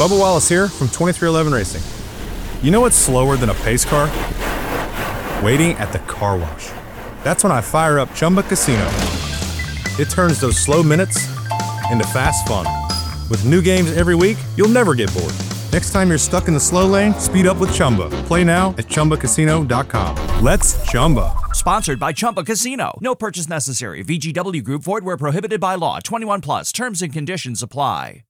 Bubba Wallace here from 2311 Racing. You know what's slower than a pace car? Waiting at the car wash. That's when I fire up Chumba Casino. It turns those slow minutes into fast fun. With new games every week, you'll never get bored. Next time you're stuck in the slow lane, speed up with Chumba. Play now at ChumbaCasino.com. Let's Chumba. Sponsored by Chumba Casino. No purchase necessary. VGW Group. Void where prohibited by law. 21 plus. Terms and conditions apply.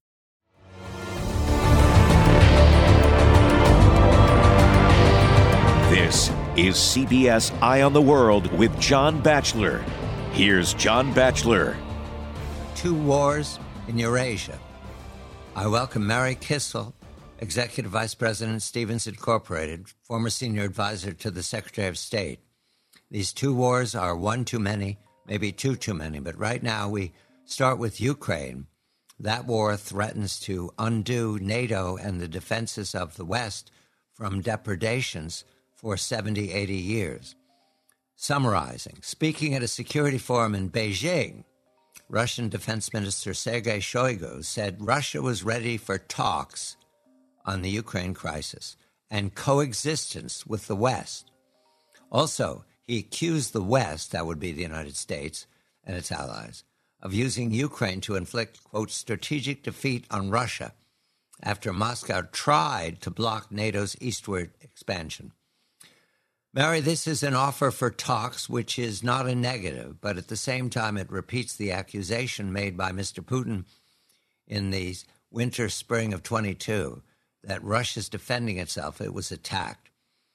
This is CBS Eye on the World with John Batchelor. Here's John Batchelor. Two wars in Eurasia. I welcome Mary Kissel, Executive Vice President, Stevens Incorporated, former senior advisor to the Secretary of State. These two wars are one too many, maybe two too many, but right now we start with Ukraine. That war threatens to undo NATO and the defenses of the West from depredations for 70, 80 years. Summarizing, speaking at a security forum in Beijing, Russian Defense Minister Sergei Shoigu said Russia was ready for talks on the Ukraine crisis and coexistence with the West. Also, he accused the West, that would be the United States and its allies, of using Ukraine to inflict, quote, strategic defeat on Russia after Moscow tried to block NATO's eastward expansion. Mary, this is an offer for talks, which is not a negative, but at the same time it repeats the accusation made by Mr. Putin in the winter, spring of 22, that Russia's defending itself. It was attacked.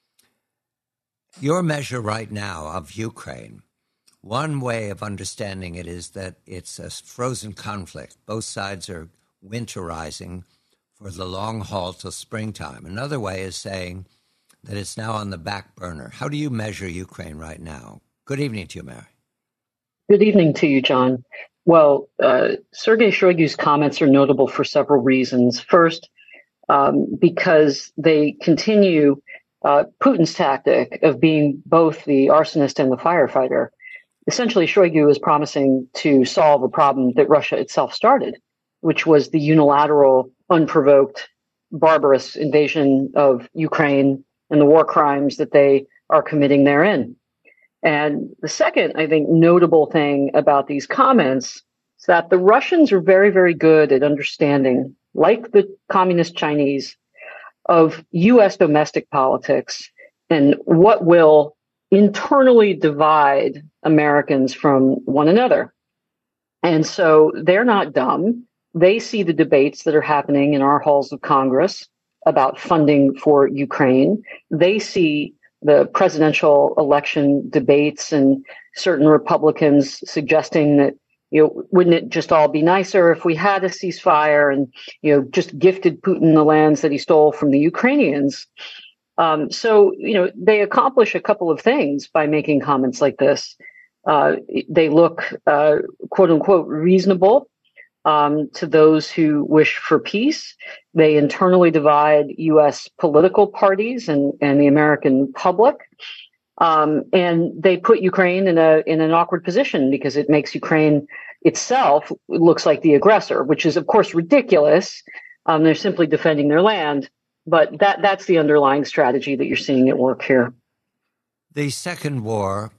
Your measure right now of Ukraine, one way of understanding it is that it's a frozen conflict. Both sides are winterizing for the long haul till springtime. Another way is saying that it's now on the back burner. How do you measure Ukraine right now? Good evening to you, Mary. Good evening to you, John. Well, Sergei Shoigu's comments are notable for several reasons. First, because they continue Putin's tactic of being both the arsonist and the firefighter. Essentially, Shoigu is promising to solve a problem that Russia itself started, which was the unilateral, unprovoked, barbarous invasion of Ukraine and the war crimes that they are committing therein. And the second, I think, notable thing about these comments is that the Russians are very, very good at understanding, like the communist Chinese, of U.S. domestic politics and what will internally divide Americans from one another. And so they're not dumb. They see the debates that are happening in our halls of Congress about funding for Ukraine. They see the presidential election debates and certain Republicans suggesting that, wouldn't it just all be nicer if we had a ceasefire and, just gifted Putin the lands that he stole from the Ukrainians? So they accomplish a couple of things by making comments like this. They look, quote unquote, reasonable to those who wish for peace. They internally divide U.S. political parties and the American public. And they put Ukraine in an awkward position because it makes Ukraine itself looks like the aggressor, which is, of course, ridiculous. They're simply defending their land. But that's the underlying strategy that you're seeing at work here. The second war,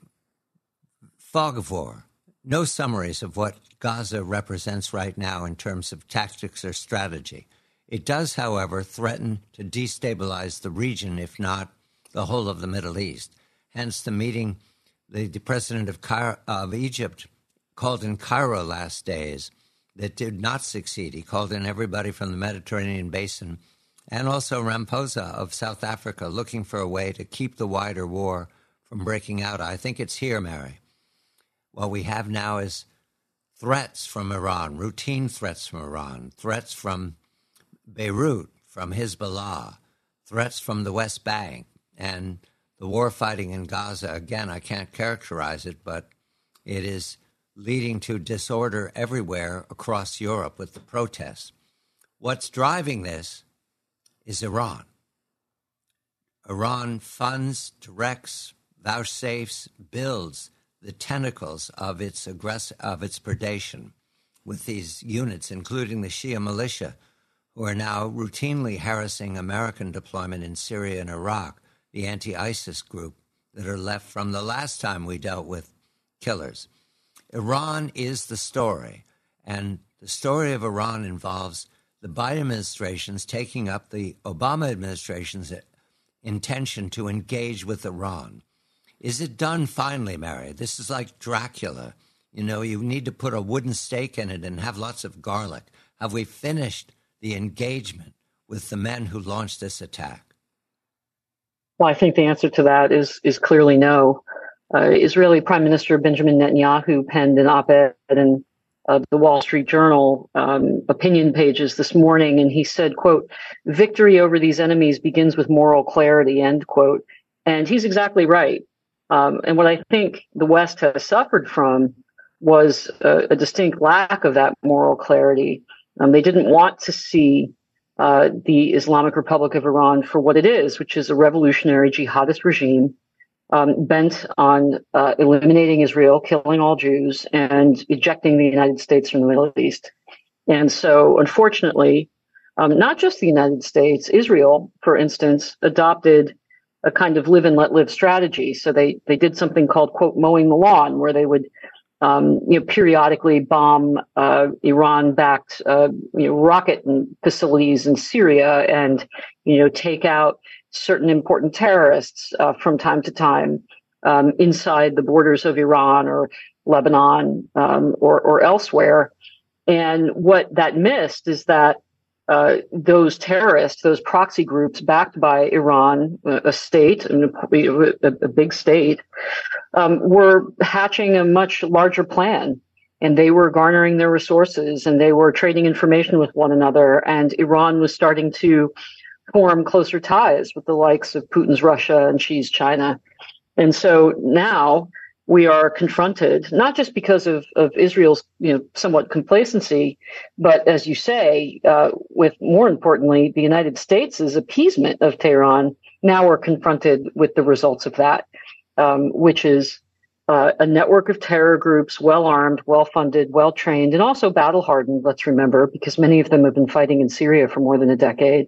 fog of war, no summaries of what Gaza represents right now in terms of tactics or strategy. It does, however, threaten to destabilize the region, if not the whole of the Middle East. Hence the meeting the president of Egypt called in Cairo last days that did not succeed. He called in everybody from the Mediterranean basin and also Ramaphosa of South Africa, looking for a way to keep the wider war from breaking out. I think it's here, Mary. What we have now is threats from Iran, routine threats from Iran, threats from Beirut, from Hezbollah, threats from the West Bank, and the war fighting in Gaza. Again, I can't characterize it, but it is leading to disorder everywhere across Europe with the protests. What's driving this is Iran. Iran funds, directs, vouchsafes, builds the tentacles of its predation with these units, including the Shia militia, who are now routinely harassing American deployment in Syria and Iraq, the anti-ISIS group that are left from the last time we dealt with killers. Iran is the story, and the story of Iran involves the Biden administration's taking up the Obama administration's intention to engage with Iran. Is it done finally, Mary? This is like Dracula. You know, you need to put a wooden stake in it and have lots of garlic. Have we finished the engagement with the men who launched this attack? Well, I think the answer to that is clearly no. Israeli Prime Minister Benjamin Netanyahu penned an op-ed in the Wall Street Journal opinion pages this morning, and he said, quote, "Victory over these enemies begins with moral clarity," end quote. And he's exactly right. And what I think the West has suffered from was a distinct lack of that moral clarity. They didn't want to see the Islamic Republic of Iran for what it is, which is a revolutionary jihadist regime bent on eliminating Israel, killing all Jews, and ejecting the United States from the Middle East. And so, unfortunately, not just the United States, Israel, for instance, adopted a kind of live and let live strategy. So they did something called, quote, mowing the lawn, where they would periodically bomb Iran-backed rocket facilities in Syria, and take out certain important terrorists from time to time inside the borders of Iran or Lebanon or elsewhere. And what that missed is that those terrorists, those proxy groups backed by Iran, a state, a big state, were hatching a much larger plan. And they were garnering their resources, and they were trading information with one another. And Iran was starting to form closer ties with the likes of Putin's Russia and Xi's China. And so now we are confronted, not just because of Israel's somewhat complacency, but as you say, with more importantly, the United States' appeasement of Tehran. Now we're confronted with the results of that, which is a network of terror groups, well-armed, well-funded, well-trained, and also battle-hardened, let's remember, because many of them have been fighting in Syria for more than a decade,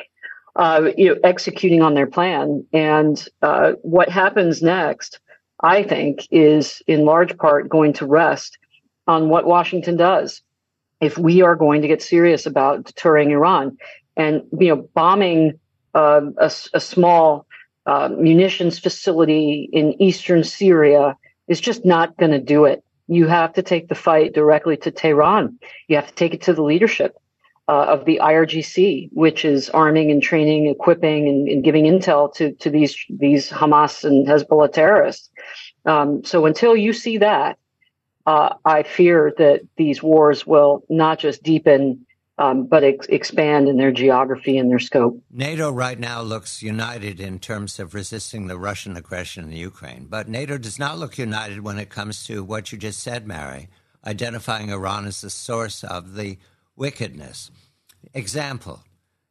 executing on their plan. And what happens next, I think, is in large part going to rest on what Washington does. If we are going to get serious about deterring Iran, and bombing a small munitions facility in eastern Syria is just not going to do it. You have to take the fight directly to Tehran. You have to take it to the leadership of the IRGC, which is arming and training, equipping, and giving intel to these Hamas and Hezbollah terrorists. So until you see that, I fear that these wars will not just deepen, but expand in their geography and their scope. NATO right now looks united in terms of resisting the Russian aggression in Ukraine, but NATO does not look united when it comes to what you just said, Mary, identifying Iran as the source of the wickedness. Example,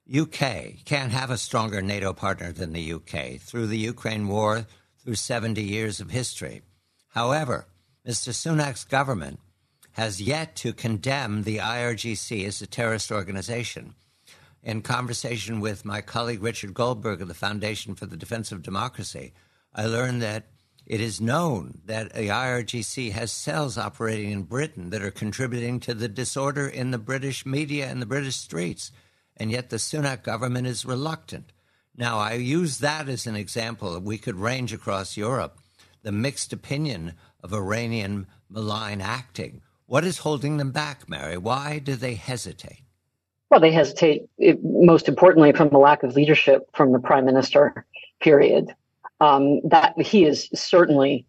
UK can't have a stronger NATO partner than the UK through the Ukraine war, through 70 years of history. However, Mr. Sunak's government has yet to condemn the IRGC as a terrorist organization. In conversation with my colleague Richard Goldberg of the Foundation for the Defense of Democracy, I learned that it is known that the IRGC has cells operating in Britain that are contributing to the disorder in the British media and the British streets, and yet the Sunak government is reluctant. Now, I use that as an example. We could range across Europe, the mixed opinion of Iranian malign acting. What is holding them back, Mary? Why do they hesitate? Well, they hesitate, most importantly, from a lack of leadership from the prime minister, period. That he is certainly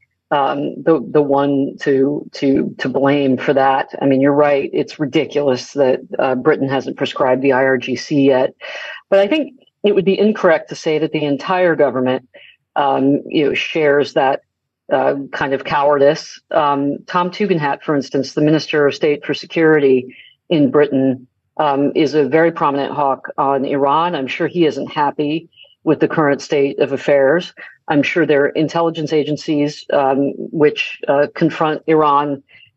the one to blame for that. I mean, you're right. It's ridiculous that Britain hasn't prescribed the IRGC yet. But I think it would be incorrect to say that the entire government, shares that kind of cowardice. Tom Tugendhat, for instance, the Minister of State for Security in Britain, is a very prominent hawk on Iran. I'm sure he isn't happy with the current state of affairs. I'm sure there are intelligence agencies which confront Iran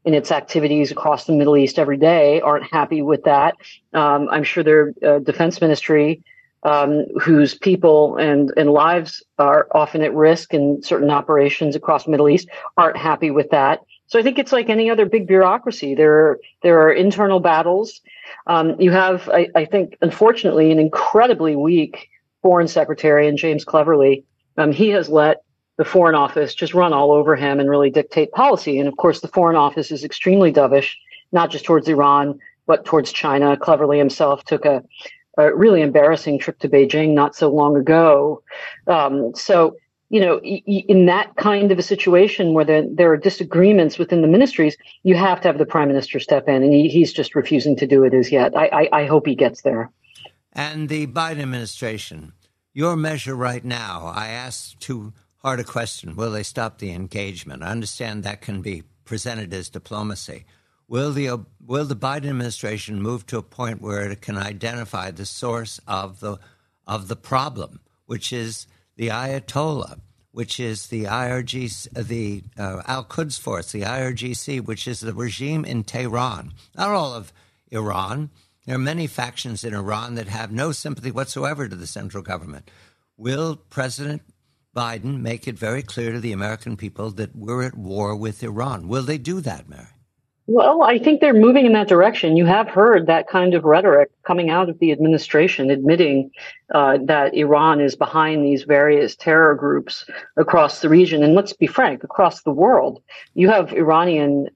in its activities across the Middle East every day aren't happy with that. I'm sure their defense ministry, whose people and lives are often at risk in certain operations across the Middle East, aren't happy with that. So I think it's like any other big bureaucracy. There are internal battles. You have, I think, unfortunately, an incredibly weak foreign secretary in James Cleverly. He has let the Foreign Office just run all over him and really dictate policy. And of course, the Foreign Office is extremely dovish, not just towards Iran, but towards China. Cleverly himself took a really embarrassing trip to Beijing not so long ago. So, in that kind of a situation where there are disagreements within the ministries, you have to have the prime minister step in, and he's just refusing to do it as yet. I hope he gets there. And the Biden administration, your measure right now, I asked too hard a question. Will they stop the engagement? I understand that can be presented as diplomacy. Will the Biden administration move to a point where it can identify the source of the problem, which is the Ayatollah, which is the IRGC, the Al-Quds Force, the IRGC, which is the regime in Tehran, not all of Iran. There are many factions in Iran that have no sympathy whatsoever to the central government. Will President Biden make it very clear to the American people that we're at war with Iran? Will they do that, Mary? Well, I think they're moving in that direction. You have heard that kind of rhetoric coming out of the administration, admitting that Iran is behind these various terror groups across the region. And let's be frank, across the world, you have Iranian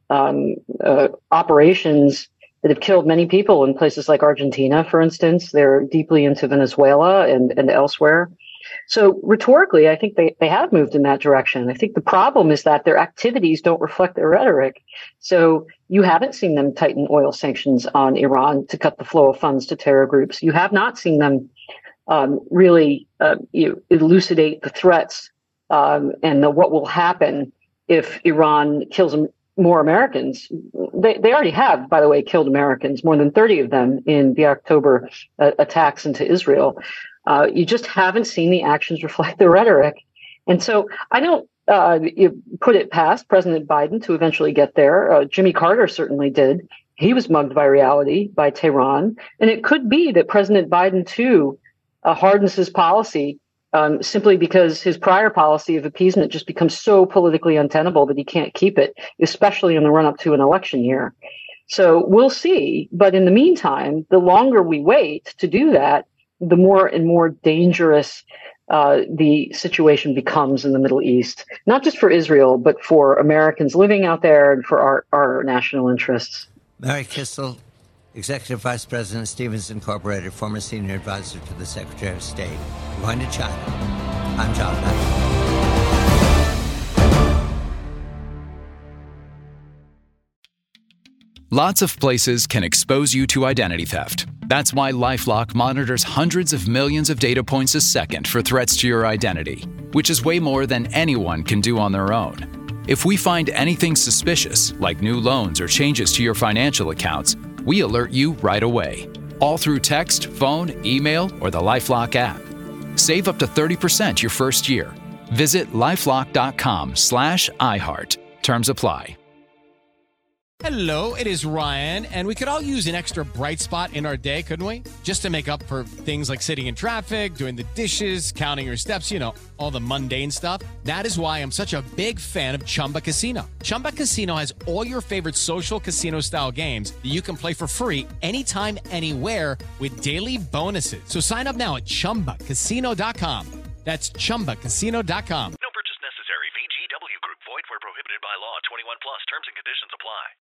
operations that have killed many people in places like Argentina, for instance. They're deeply into Venezuela and elsewhere. So rhetorically, I think they have moved in that direction. I think the problem is that their activities don't reflect their rhetoric. So you haven't seen them tighten oil sanctions on Iran to cut the flow of funds to terror groups. You have not seen them really elucidate the threats and what will happen if Iran kills more Americans. They already have, by the way, killed Americans, more than 30 of them in the October attacks into Israel. You just haven't seen the actions reflect the rhetoric. And so I don't put it past President Biden to eventually get there. Jimmy Carter certainly did. He was mugged by reality, by Tehran. And it could be that President Biden, too, hardens his policy simply because his prior policy of appeasement just becomes so politically untenable that he can't keep it, especially in the run-up to an election year. So we'll see. But in the meantime, the longer we wait to do that, the more and more dangerous the situation becomes in the Middle East, not just for Israel, but for Americans living out there and for our national interests. Mary Kissel, Executive Vice President, Stevens Incorporated, former Senior Advisor to the Secretary of State. Going to China. I'm John Batchelor. Lots of places can expose you to identity theft. That's why LifeLock monitors hundreds of millions of data points a second for threats to your identity, which is way more than anyone can do on their own. If we find anything suspicious, like new loans or changes to your financial accounts, we alert you right away, all through text, phone, email, or the LifeLock app. Save up to 30% your first year. Visit lifelock.com/iHeart. Terms apply. Hello, it is Ryan, and we could all use an extra bright spot in our day, couldn't we? Just to make up for things like sitting in traffic, doing the dishes, counting your steps, all the mundane stuff. That is why I'm such a big fan of Chumba Casino. Chumba Casino has all your favorite social casino-style games that you can play for free anytime, anywhere with daily bonuses. So sign up now at ChumbaCasino.com. That's ChumbaCasino.com. No purchase necessary. VGW Group. Void where prohibited by law. 21 plus. Terms and conditions apply.